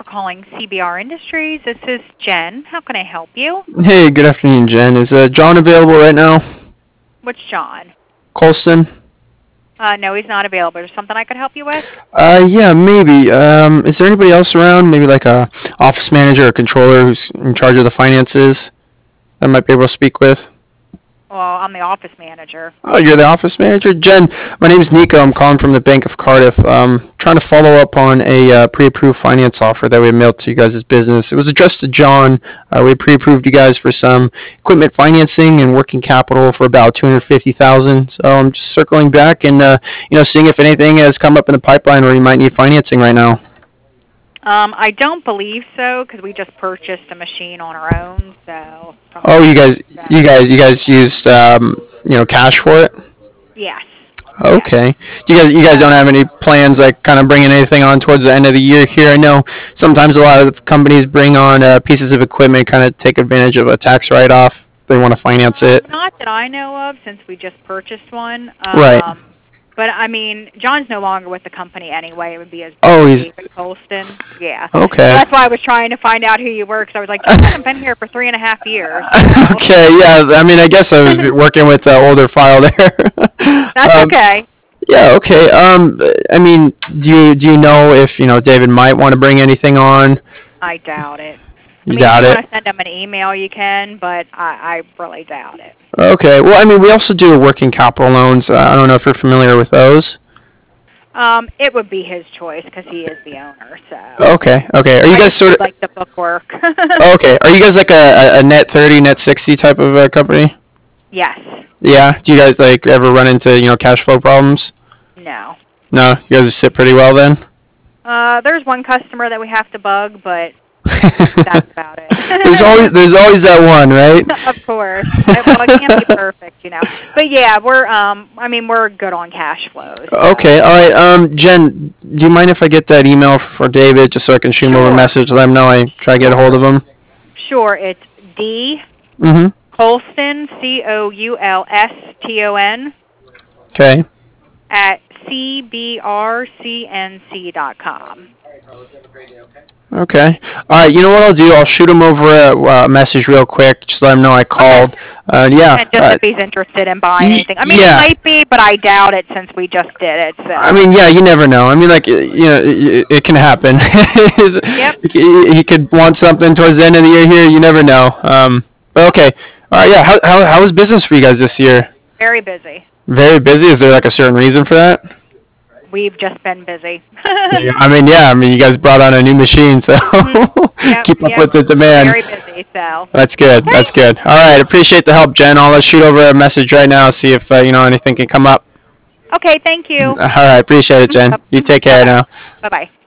calling CBR Industries. This is Jen. How can I help you? Hey, good afternoon, Jen. Is John available right now? Which John? Colston? No, he's not available. Is there something I could help you with? Yeah, maybe. Is there anybody else around? Maybe like a office manager or controller who's in charge of the finances that I might be able to speak with? Well, I'm the office manager. Oh, you're the office manager? Jen, my name's Nico. I'm calling from the Bank of Cardiff. Trying to follow up on a pre-approved finance offer that we mailed to you guys' business. It was addressed to John. We pre-approved you guys for some equipment financing and working capital for about $250,000. So I'm just circling back and seeing if anything has come up in the pipeline where you might need financing right now. I don't believe so because we just purchased a machine on our own. So. Oh, you guys used cash for it? Yes. Okay. You guys don't have any plans like kind of bringing anything on towards the end of the year here? I know sometimes a lot of companies bring on pieces of equipment, kind of take advantage of a tax write-off. They want to finance it. Not that I know of, since we just purchased one. Right. But I mean, John's no longer with the company anyway. It would be his David Colston. Yeah. Okay. So that's why I was trying to find out who you were, because I was like, John hasn't been here for 3.5 years. So. Okay. Yeah. I mean, I guess I was working with the older file there. That's okay. Yeah. Okay. I mean, do you know if David might want to bring anything on? I doubt it. You doubt it? If you want to send him an email, you can, but I really doubt it. Okay. Well, I mean, we also do working capital loans. I don't know if you're familiar with those. It would be his choice because he is the owner. So. Okay. Are you guys sort of like the bookwork? Okay. Are you guys like a net 30, net 60 type of company? Yes. Yeah. Do you guys like ever run into cash flow problems? No. No. You guys sit pretty well then. There's one customer that we have to bug, but. That's about it. there's always that one, right? Of course. Well, it can't be perfect, But yeah, we're good on cash flows. So. Okay, all right. Jen, do you mind if I get that email for David just so I can shoot him over a message, let him know I try to get a hold of him? Sure, it's D. Colston, Coulston. Okay. At cbrcnc.com. Okay. All right. You know what I'll do? I'll shoot him over a message real quick. Just let him know I called. Yeah. And just if he's interested in buying anything. I mean, he might be, but I doubt it since we just did it. So. I mean, yeah, you never know. I mean, like, it can happen. Yep. He could want something towards the end of the year here. You never know. But okay. All right. Yeah. How was business for you guys this year? Very busy. Very busy? Is there like a certain reason for that? We've just been busy. I mean, you guys brought on a new machine, so keep up with the demand. Very busy, so. That's good. Okay. That's good. All right, appreciate the help, Jen. I'll shoot over a message right now, see if anything can come up. Okay, thank you. All right, appreciate it, Jen. You take care now. Bye-bye.